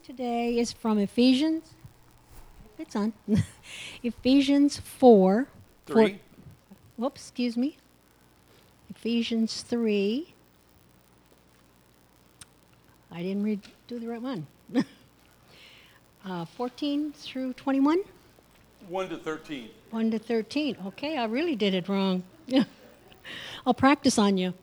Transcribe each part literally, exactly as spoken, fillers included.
today is from Ephesians. It's on. Ephesians four. Three. Four, whoops, excuse me. Ephesians three. I didn't read do the right one. uh, fourteen through twenty-one? one to thirteen. one to thirteen. Okay, I really did it wrong. I'll practice on you.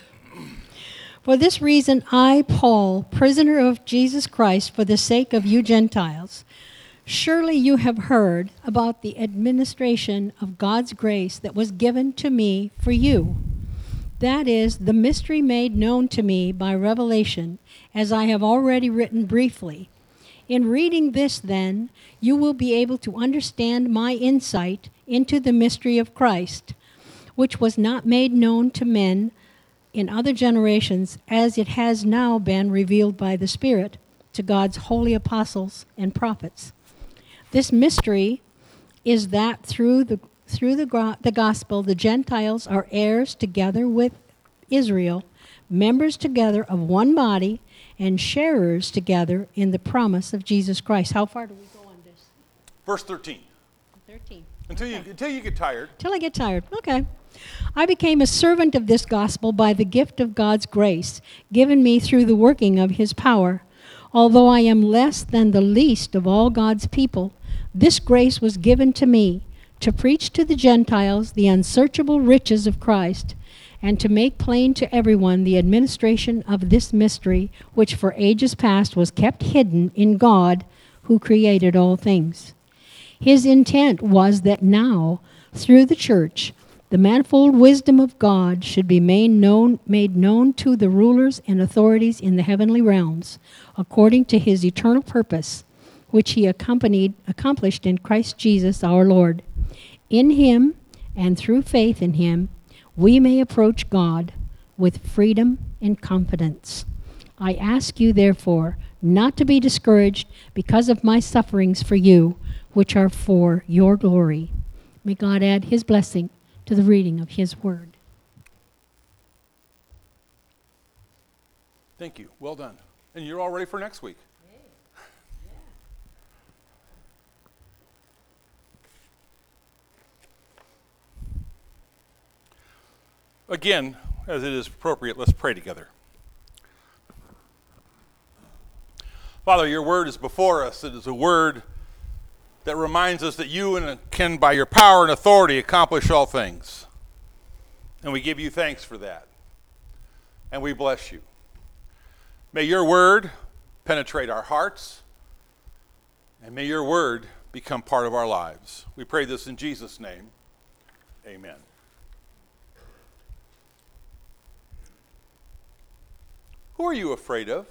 For this reason, I, Paul, prisoner of Jesus Christ, for the sake of you Gentiles, surely you have heard about the administration of God's grace that was given to me for you. That is, the mystery made known to me by revelation, as I have already written briefly. In reading this, then, you will be able to understand my insight into the mystery of Christ, which was not made known to men in other generations, as it has now been revealed by the Spirit to God's holy apostles and prophets. This mystery is that through the through the, the gospel, the Gentiles are heirs together with Israel, members together of one body, and sharers together in the promise of Jesus Christ. How far do we go on this? Verse thirteen. thirteen. Until you until you get tired. Till I get tired. Okay. I became a servant of this gospel by the gift of God's grace, given me through the working of his power. Although I am less than the least of all God's people, this grace was given to me to preach to the Gentiles the unsearchable riches of Christ, and to make plain to everyone the administration of this mystery, which for ages past was kept hidden in God, who created all things. His intent was that now, through the church, the manifold wisdom of God should be made known, made known to the rulers and authorities in the heavenly realms, according to his eternal purpose, which he accompanied, accomplished in Christ Jesus our Lord. In him, and through faith in him, we may approach God with freedom and confidence. I ask you, therefore, not to be discouraged because of my sufferings for you, which are for your glory. May God add his blessing to the reading of his word. Thank you. Well done. And you're all ready for next week. Again, as it is appropriate, let's pray together. Father, your word is before us. It is a word that reminds us that you and can, by your power and authority, accomplish all things. And we give you thanks for that. And we bless you. May your word penetrate our hearts, and may your word become part of our lives. We pray this in Jesus' name. Amen. Who are you afraid of?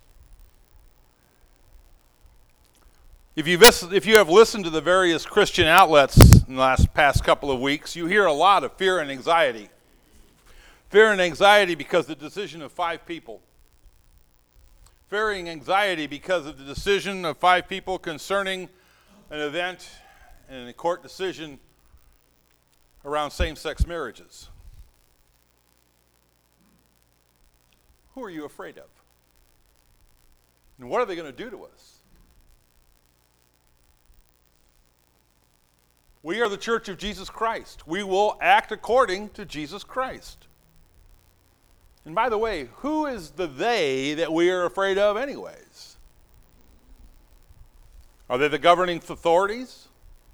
If you've listened, if you have listened to the various Christian outlets in the last past couple of weeks, you hear a lot of fear and anxiety. Fear and anxiety because of the decision of five people. Fear and anxiety because of the decision of five people concerning an event and a court decision around same-sex marriages. Who are you afraid of? And what are they going to do to us? We are the Church of Jesus Christ. We will act according to Jesus Christ. And by the way, who is the they that we are afraid of anyways? Are they the governing authorities?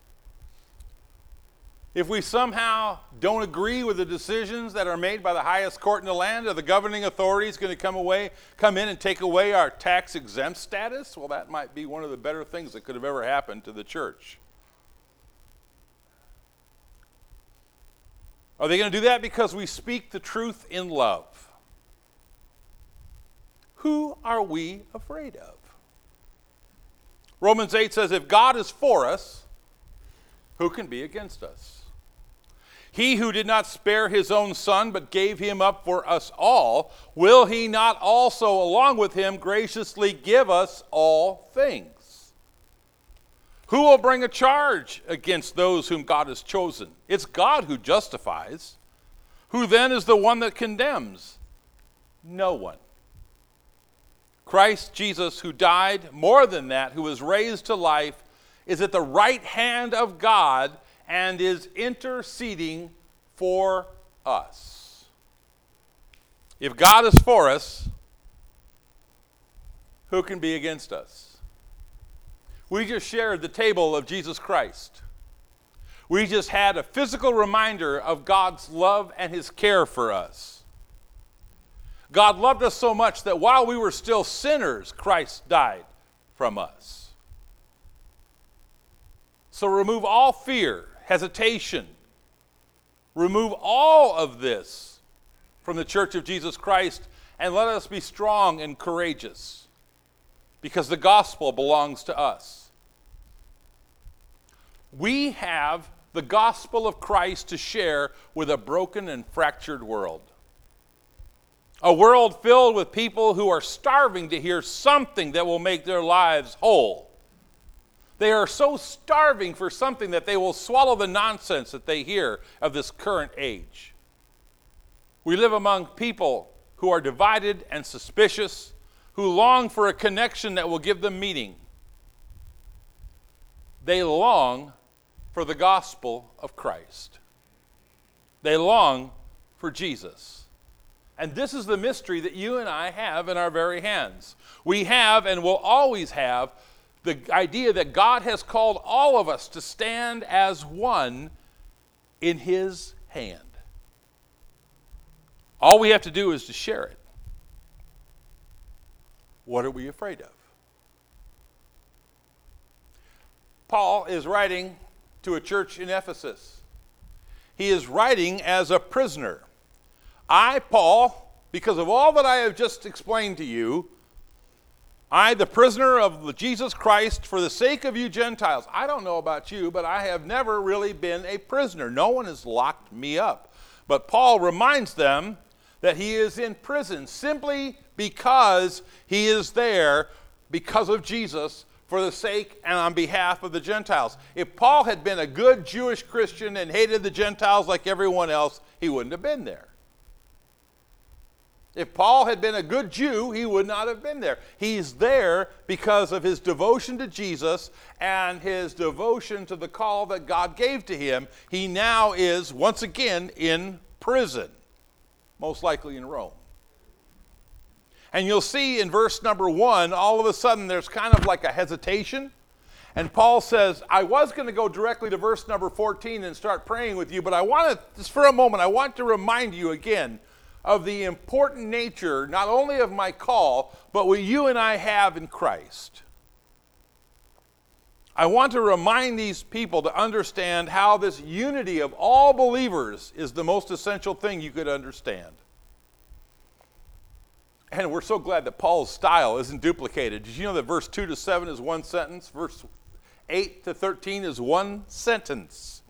If we somehow don't agree with the decisions that are made by the highest court in the land, are the governing authorities going to come away, come in and take away our tax-exempt status? Well, that might be one of the better things that could have ever happened to the church. Are they going to do that because we speak the truth in love? Who are we afraid of? Romans eight says, if God is for us, who can be against us? He who did not spare his own son, but gave him up for us all, will he not also, along with him, graciously give us all things? Who will bring a charge against those whom God has chosen? It's God who justifies. Who then is the one that condemns? No one. Christ Jesus, who died, more than that, who was raised to life, is at the right hand of God and is interceding for us. If God is for us, who can be against us? We just shared the table of Jesus Christ. We just had a physical reminder of God's love and his care for us. God loved us so much that while we were still sinners, Christ died from us. So remove all fear, hesitation. Remove all of this from the Church of Jesus Christ and let us be strong and courageous because the gospel belongs to us. We have the gospel of Christ to share with a broken and fractured world. A world filled with people who are starving to hear something that will make their lives whole. They are so starving for something that they will swallow the nonsense that they hear of this current age. We live among people who are divided and suspicious, who long for a connection that will give them meaning. They long for the gospel of Christ. They long for Jesus. And this is the mystery that you and I have in our very hands. We have and will always have the idea that God has called all of us to stand as one in his hand. All we have to do is to share it. What are we afraid of? Paul is writing to a church in Ephesus. He is writing as a prisoner. I, Paul, because of all that I have just explained to you, I, the prisoner of Jesus Christ, for the sake of you Gentiles. I don't know about you, but I have never really been a prisoner. No one has locked me up. But Paul reminds them that he is in prison simply because he is there because of Jesus for the sake and on behalf of the Gentiles. If Paul had been a good Jewish Christian and hated the Gentiles like everyone else, he wouldn't have been there. If Paul had been a good Jew, he would not have been there. He's there because of his devotion to Jesus and his devotion to the call that God gave to him. He now is, once again, in prison, most likely in Rome. And you'll see in verse number one, all of a sudden there's kind of like a hesitation. And Paul says, I was going to go directly to verse number fourteen and start praying with you, but I want to, just for a moment, I want to remind you again of the important nature, not only of my call, but what you and I have in Christ. I want to remind these people to understand how this unity of all believers is the most essential thing you could understand. And we're so glad that Paul's style isn't duplicated. Did you know that verse two to seven is one sentence? Verse eight to thirteen is one sentence.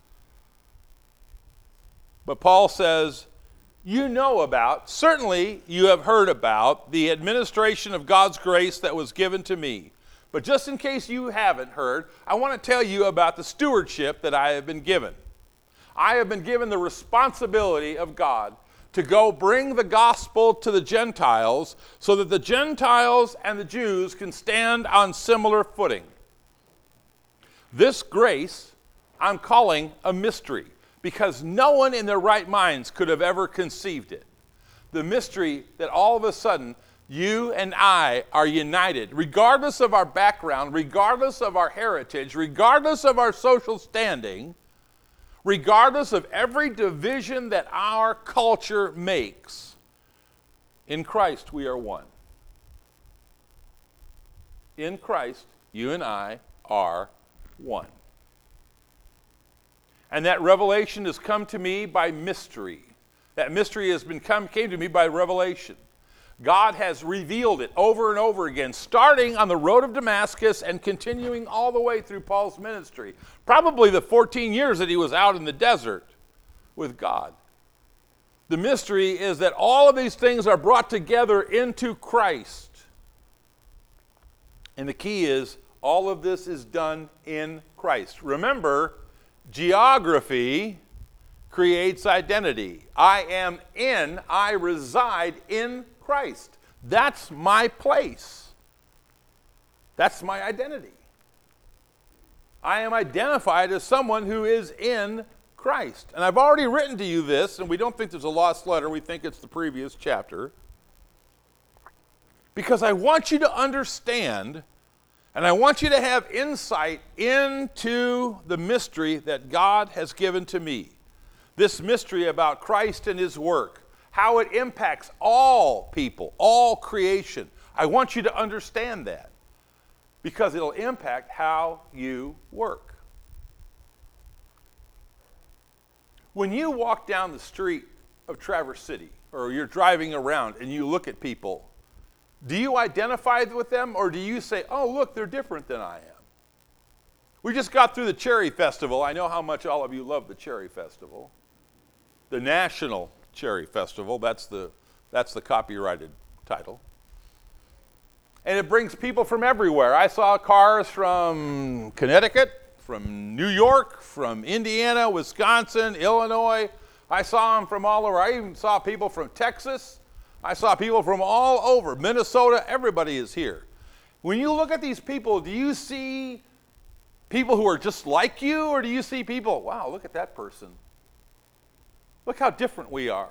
But Paul says, you know about, certainly you have heard about, the administration of God's grace that was given to me. But just in case you haven't heard, I want to tell you about the stewardship that I have been given. I have been given the responsibility of God to go bring the gospel to the Gentiles so that the Gentiles and the Jews can stand on similar footing. This grace I'm calling a mystery, because no one in their right minds could have ever conceived it. The mystery that all of a sudden you and I are united, regardless of our background, regardless of our heritage, regardless of our social standing, regardless of every division that our culture makes. In Christ we are one. In Christ, you and I are one. And that revelation has come to me by mystery. That mystery has been come, came to me by revelation. God has revealed it over and over again, starting on the road of Damascus and continuing all the way through Paul's ministry. Probably the fourteen years that he was out in the desert with God. The mystery is that all of these things are brought together into Christ. And the key is, all of this is done in Christ. Remember, geography creates identity. I am in, I reside in Christ. That's my place. That's my identity. I am identified as someone who is in Christ. And I've already written to you this, and we don't think there's a lost letter. We think it's the previous chapter. Because I want you to understand, and I want you to have insight into the mystery that God has given to me. This mystery about Christ and his work, how it impacts all people, all creation. I want you to understand that because it'll impact how you work. When you walk down the street of Traverse City, or you're driving around and you look at people, do you identify with them, or do you say, oh, look, they're different than I am? We just got through the Cherry Festival. I know how much all of you love the Cherry Festival. The National Cherry Festival, that's the, that's the copyrighted title. And it brings people from everywhere. I saw cars from Connecticut, from New York, from Indiana, Wisconsin, Illinois. I saw them from all over. I even saw people from Texas. I saw people from all over. Minnesota, everybody is here. When you look at these people, do you see people who are just like you, or do you see people, wow, look at that person. Look how different we are.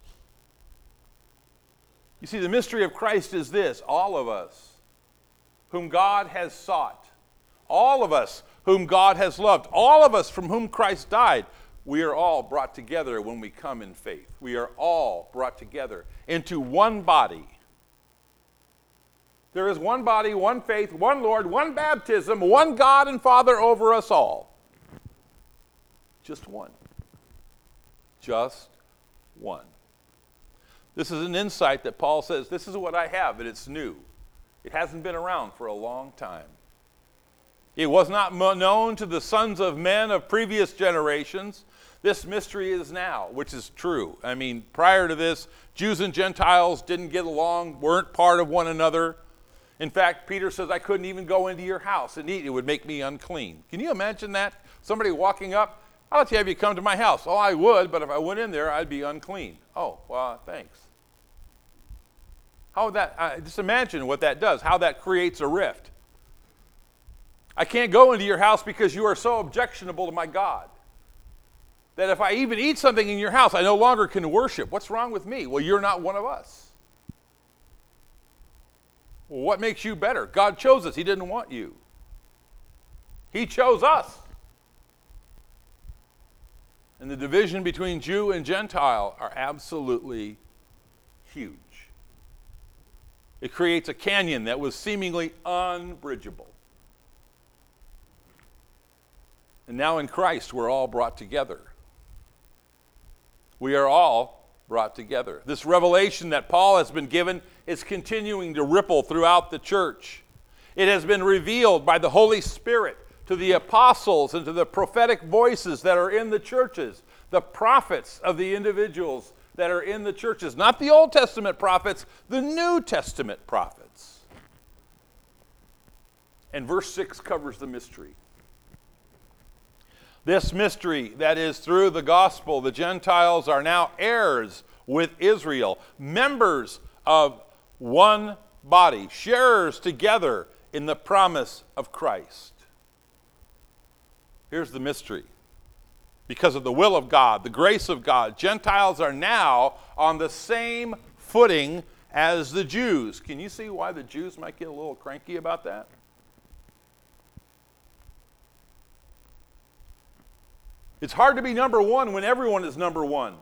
You see, the mystery of Christ is this: all of us whom God has sought, all of us whom God has loved, all of us from whom Christ died, we are all brought together when we come in faith. We are all brought together into one body. There is one body, one faith, one Lord, one baptism, one God and Father over us all. Just one. Just one. This is an insight that Paul says, this is what I have, and it's new. It hasn't been around for a long time. It was not known to the sons of men of previous generations. This mystery is now, which is true. I mean, prior to this, Jews and Gentiles didn't get along, weren't part of one another. In fact, Peter says, I couldn't even go into your house and eat. It would make me unclean. Can you imagine that? Somebody walking up, I'll let you have you come to my house. Oh, I would, but if I went in there, I'd be unclean. Oh, well, thanks. How would that, uh, just imagine what that does, how that creates a rift. I can't go into your house because you are so objectionable to my God that if I even eat something in your house, I no longer can worship. What's wrong with me? Well, you're not one of us. Well, what makes you better? God chose us. He didn't want you. He chose us. And the division between Jew and Gentile are absolutely huge. It creates a canyon that was seemingly unbridgeable. And now in Christ, we're all brought together. We are all brought together. This revelation that Paul has been given is continuing to ripple throughout the church. It has been revealed by the Holy Spirit to the apostles and to the prophetic voices that are in the churches, the prophets of the individuals that are in the churches. Not the Old Testament prophets, the New Testament prophets. And verse six covers the mystery. This mystery, that is, through the gospel, the Gentiles are now heirs with Israel, members of one body, sharers together in the promise of Christ. Here's the mystery. Because of the will of God, the grace of God, Gentiles are now on the same footing as the Jews. Can you see why the Jews might get a little cranky about that? It's hard to be number one when everyone is number one.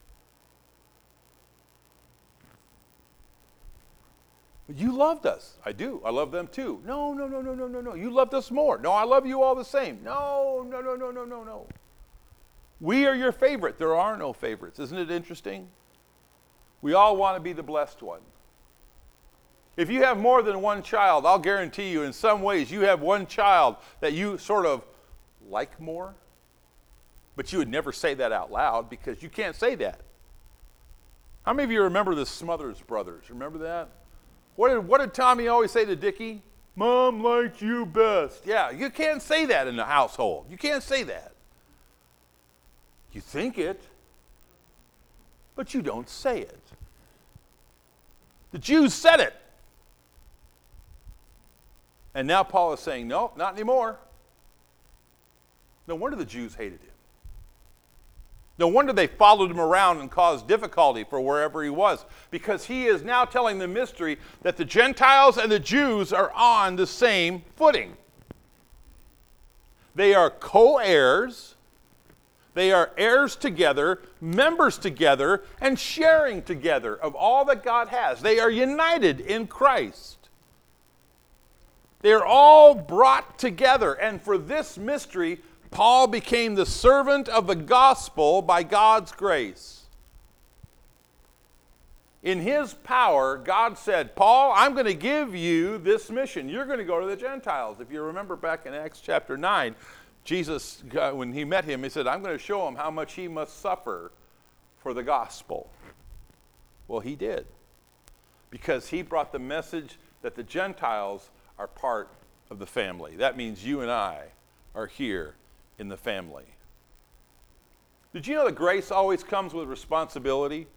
You loved us. I do. I love them too. No, no, no, no, no, no, no. You loved us more. No, I love you all the same. No, no, no, no, no, no, no. We are your favorite. There are no favorites. Isn't it interesting? We all want to be the blessed one. If you have more than one child, I'll guarantee you in some ways you have one child that you sort of like more. But you would never say that out loud because you can't say that. How many of you remember the Smothers Brothers? Remember that? What did, what did Tommy always say to Dickie? Mom likes you best. Yeah, you can't say that in the household. You can't say that. You think it, but you don't say it. The Jews said it. And now Paul is saying, no, not anymore. No wonder the Jews hated him. No wonder they followed him around and caused difficulty for wherever he was, because he is now telling the mystery that the Gentiles and the Jews are on the same footing. They are co-heirs, they are heirs together, members together, and sharing together of all that God has. They are united in Christ. They are all brought together, and for this mystery, Paul became the servant of the gospel by God's grace. In his power, God said, Paul, I'm going to give you this mission. You're going to go to the Gentiles. If you remember back in Acts chapter nine, Jesus, when he met him, he said, I'm going to show him how much he must suffer for the gospel. Well, he did, because he brought the message that the Gentiles are part of the family. That means you and I are here in the family. Did you know that grace always comes with responsibility?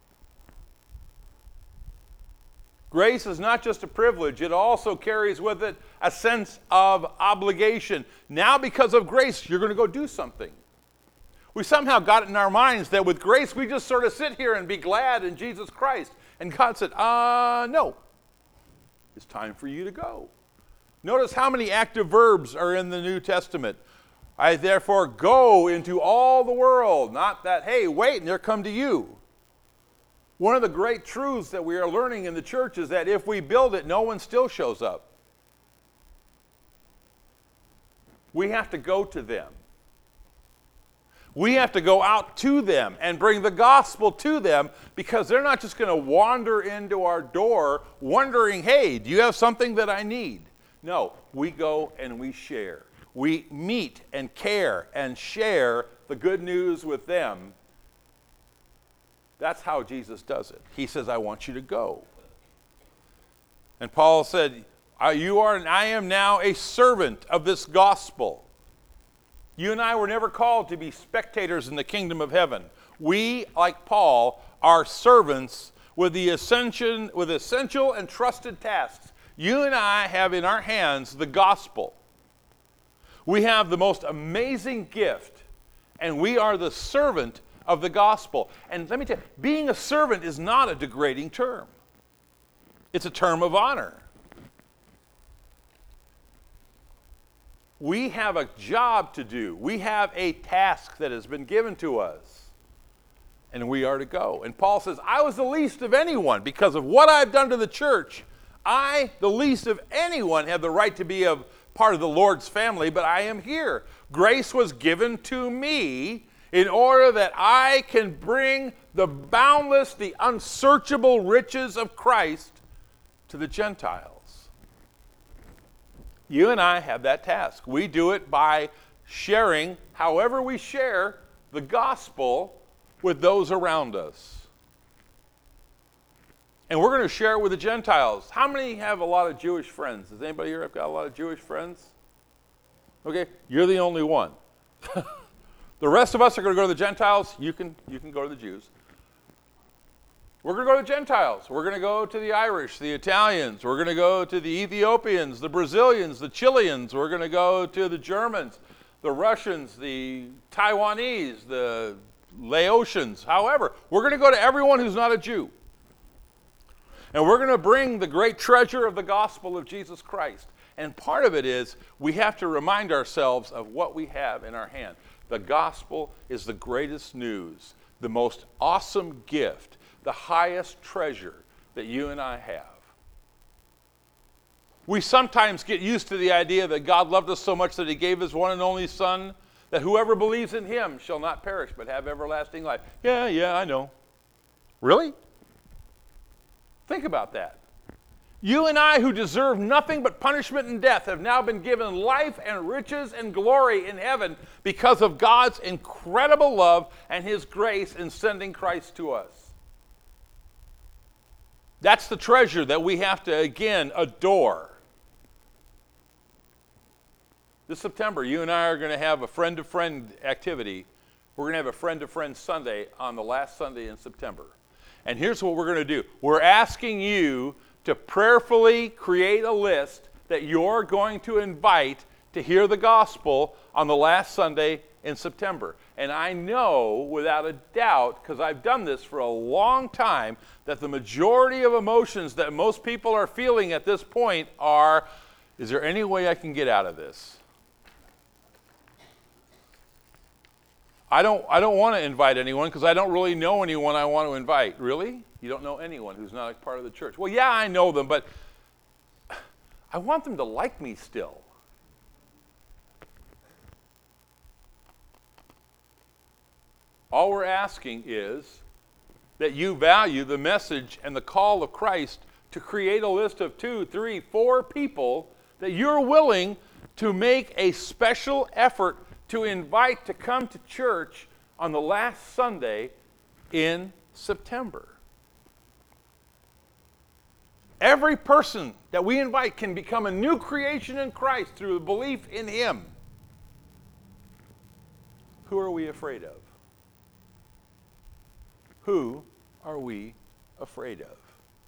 Grace is not just a privilege, it also carries with it a sense of obligation. Now, because of grace, you're going to go do something. We somehow got it in our minds that with grace, we just sort of sit here and be glad in Jesus Christ. And God said, uh, no, it's time for you to go. Notice how many active verbs are in the New Testament. I therefore go into all the world. Not that, hey, wait, and there come to you. One of the great truths that we are learning in the church is that if we build it, no one still shows up. We have to go to them. We have to go out to them and bring the gospel to them, because they're not just going to wander into our door wondering, hey, do you have something that I need? No, we go and we share. We meet and care and share the good news with them. That's how Jesus does it. He says, I want you to go. And Paul said, you are and I am now a servant of this gospel. You and I were never called to be spectators in the kingdom of heaven. We, like Paul, are servants with the ascension, with essential and trusted tasks. You and I have in our hands the gospel. We have the most amazing gift, and we are the servant of the gospel. And let me tell you, being a servant is not a degrading term. It's a term of honor. We have a job to do. We have a task that has been given to us, and we are to go. And Paul says, I was the least of anyone because of what I've done to the church. I, the least of anyone, have the right to be a part of the Lord's family, but I am here. Grace was given to me in order that I can bring the boundless, the unsearchable riches of Christ to the Gentiles. You and I have that task. We do it by sharing, however we share, the gospel with those around us. And we're going to share it with the Gentiles. How many have a lot of Jewish friends? Does anybody here have got a lot of Jewish friends? Okay, you're the only one. The rest of us are going to go to the Gentiles. You can, you can go to the Jews. We're going to go to the Gentiles. We're going to go to the Irish, the Italians. We're going to go to the Ethiopians, the Brazilians, the Chileans. We're going to go to the Germans, the Russians, the Taiwanese, the Laotians. However, we're going to go to everyone who's not a Jew. And we're going to bring the great treasure of the gospel of Jesus Christ. And part of it is we have to remind ourselves of what we have in our hand. The gospel is the greatest news, the most awesome gift, the highest treasure that you and I have. We sometimes get used to the idea that God loved us so much that he gave his one and only Son, that whoever believes in him shall not perish but have everlasting life. Yeah, yeah, I know. Really? Think about that. You and I, who deserve nothing but punishment and death, have now been given life and riches and glory in heaven because of God's incredible love and his grace in sending Christ to us. That's the treasure that we have to, again, adore. This September, you and I are going to have a friend-to-friend activity. We're going to have a friend-to-friend Sunday on the last Sunday in September. And here's what we're going to do. We're asking you to prayerfully create a list that you're going to invite to hear the gospel on the last Sunday in September. And I know without a doubt, because I've done this for a long time, that the majority of emotions that most people are feeling at this point are, is there any way I can get out of this? I don't, I don't want to invite anyone because I don't really know anyone I want to invite. Really? You don't know anyone who's not a part of the church? Well, yeah, I know them, but I want them to like me still. All we're asking is that you value the message and the call of Christ to create a list of two, three, four people that you're willing to make a special effort to invite to come to church on the last Sunday in September. Every person that we invite can become a new creation in Christ through the belief in Him. Who are we afraid of? Who are we afraid of?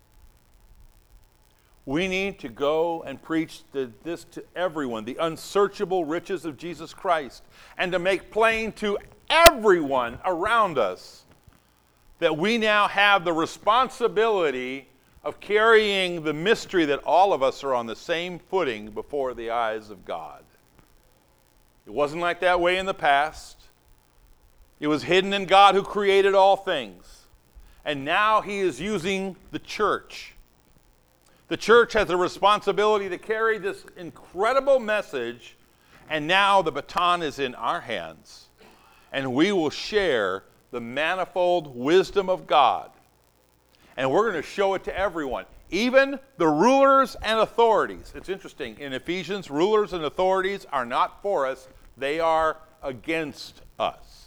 We need to go and preach the, this to everyone, the unsearchable riches of Jesus Christ, and to make plain to everyone around us that we now have the responsibility of carrying the mystery that all of us are on the same footing before the eyes of God. It wasn't like that way in the past. It was hidden in God who created all things. And now He is using the church. The church has a responsibility to carry this incredible message, and now the baton is in our hands. And we will share the manifold wisdom of God. And we're going to show it to everyone, even the rulers and authorities. It's interesting. In Ephesians, rulers and authorities are not for us. They are against us.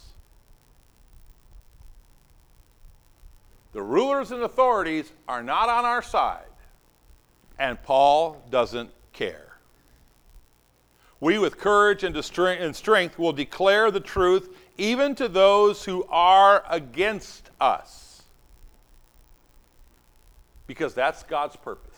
The rulers and authorities are not on our side. And Paul doesn't care. We, with courage and strength, will declare the truth even to those who are against us. Because that's God's purpose.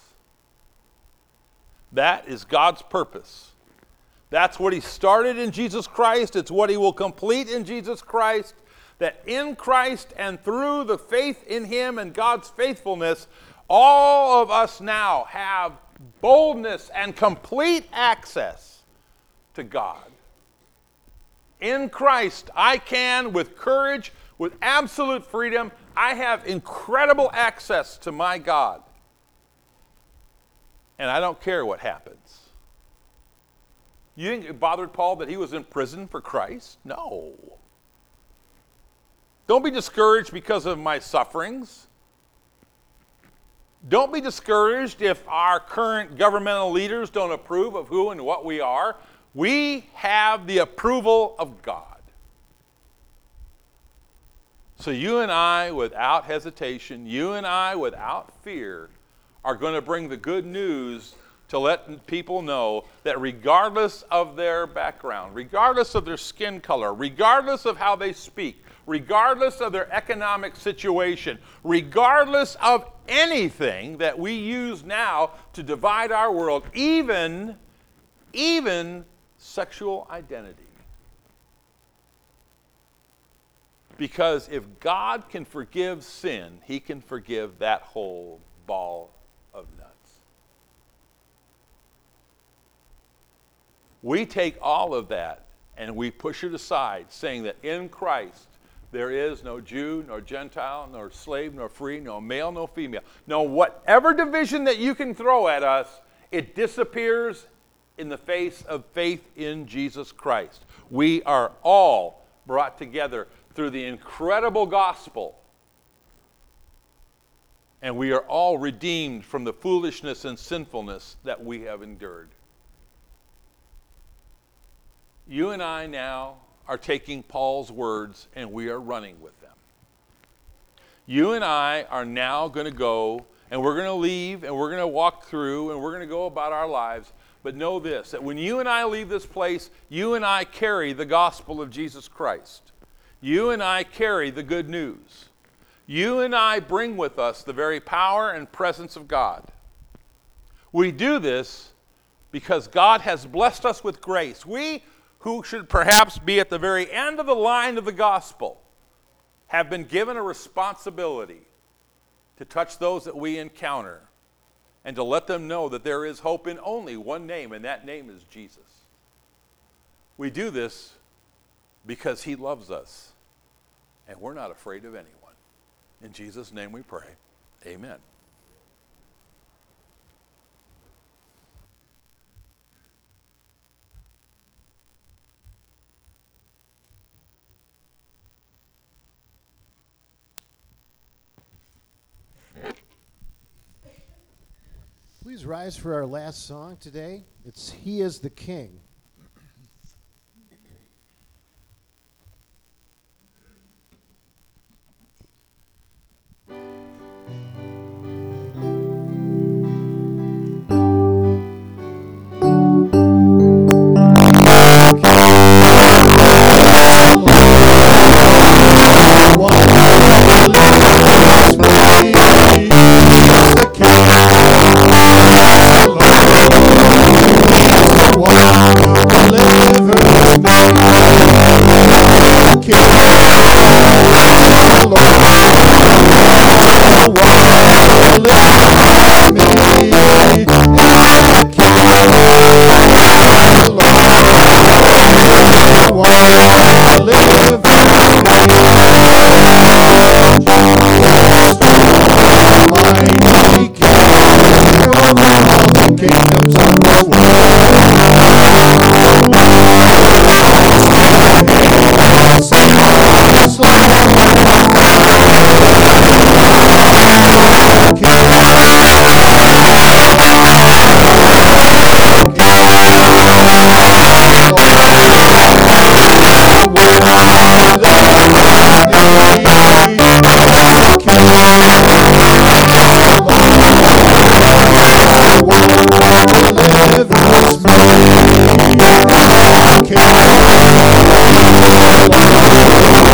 That is God's purpose. That's what He started in Jesus Christ. It's what He will complete in Jesus Christ. That in Christ and through the faith in Him and God's faithfulness, all of us now have boldness and complete access to God. In Christ, I can, with courage, with absolute freedom, I have incredible access to my God. And I don't care what happens. You think it bothered Paul that he was in prison for Christ? No. Don't be discouraged because of my sufferings. Don't be discouraged if our current governmental leaders don't approve of who and what we are. We have the approval of God. So you and I, without hesitation, you and I, without fear, are going to bring the good news to let people know that regardless of their background, regardless of their skin color, regardless of how they speak, regardless of their economic situation, regardless of anything that we use now to divide our world, even, even sexual identity. Because if God can forgive sin, He can forgive that whole ball of nuts. We take all of that and we push it aside, saying that in Christ there is no Jew, nor Gentile, nor slave, nor free, no male, no female. No, whatever division that you can throw at us, it disappears in the face of faith in Jesus Christ. We are all brought together through the incredible gospel. And we are all redeemed from the foolishness and sinfulness that we have endured. You and I now are taking Paul's words and we are running with them. You and I are now going to go and we're going to leave and we're going to walk through and we're going to go about our lives. But know this, that when you and I leave this place, you and I carry the gospel of Jesus Christ. You and I carry the good news. You and I bring with us the very power and presence of God. We do this because God has blessed us with grace. We who should perhaps be at the very end of the line of the gospel have been given a responsibility to touch those that we encounter and to let them know that there is hope in only one name, and that name is Jesus. We do this because he loves us, and we're not afraid of anyone. In Jesus' name we pray. Amen. Please rise for our last song today. It's He is the King. King.